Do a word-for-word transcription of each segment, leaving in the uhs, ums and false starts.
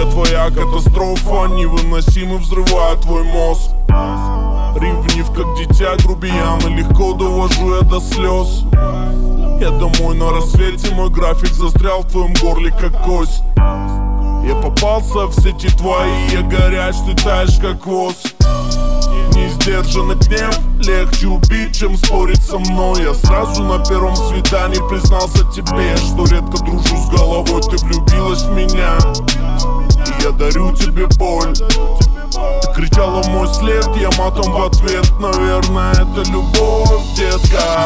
Я твоя катастрофа, невыносимо взрывает твой мозг. Ревнив как дитя, грубиян, и легко довожу я до слез. Я домой на рассвете, мой график застрял в твоем горле как кость. Я попался в сети твои, я горяч, ты таешь как воск. Неиздержанный гнев, легче убить, чем спорить со мной. Я сразу на первом свидании признался тебе, что редко дружу с головой, ты влюбилась в меня. И я дарю тебе боль. Ты кричала в мой след, я матом в ответ. Наверное, это любовь, детка.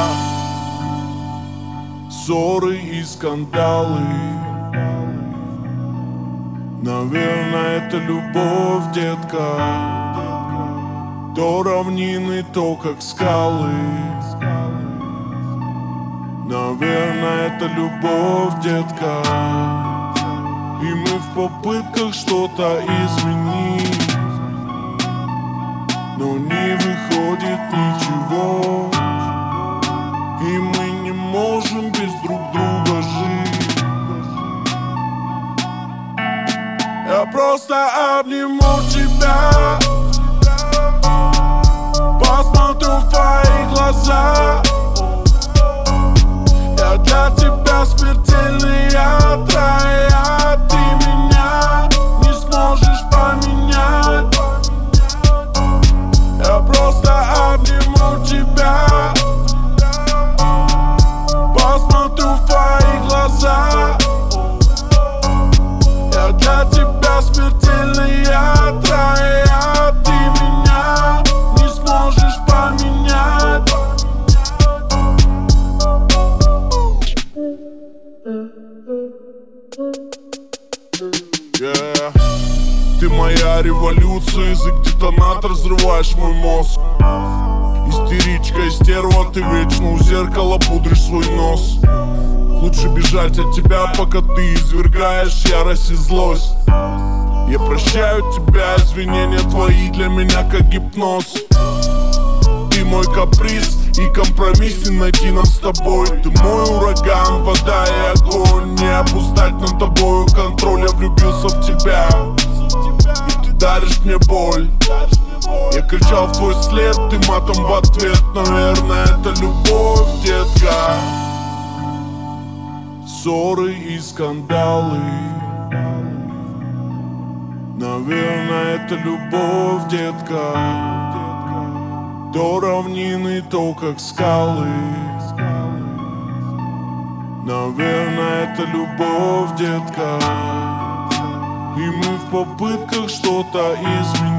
Ссоры и скандалы, наверное, это любовь, детка. То равнины, то как скалы, наверное, это любовь, детка. И мы в попытках что-то изменить, но не выходит ничего. И мы не можем без друг друга жить. Я просто обниму тебя, посмотрю в твои глаза. Я для тебя смертельный отрай, а ты меня не сможешь поменять. Я просто обниму тебя, посмотрю в твои глаза. Я для тебя смертельный отрай, а ты меня не сможешь поменять. Yeah. Ты моя революция, язык детонатор, взрываешь мой мозг. Истеричка, стерва, ты вечно у зеркала пудришь свой нос. Лучше бежать от тебя, пока ты извергаешь ярость и злость. Я прощаю тебя, извинения твои для меня как гипноз. Ты мой каприз и компромисс, не найти нам с тобой. Ты мой ураган, вода и огонь, не опускать над тобою контроль. Я влюбился в тебя, и ты даришь мне боль. Я кричал в твой след, ты матом в ответ. Наверное, это любовь, детка. Ссоры и скандалы, наверное, это любовь, детка. То равнины, то как скалы, наверное, это любовь, детка. И мы в попытках что-то изменить,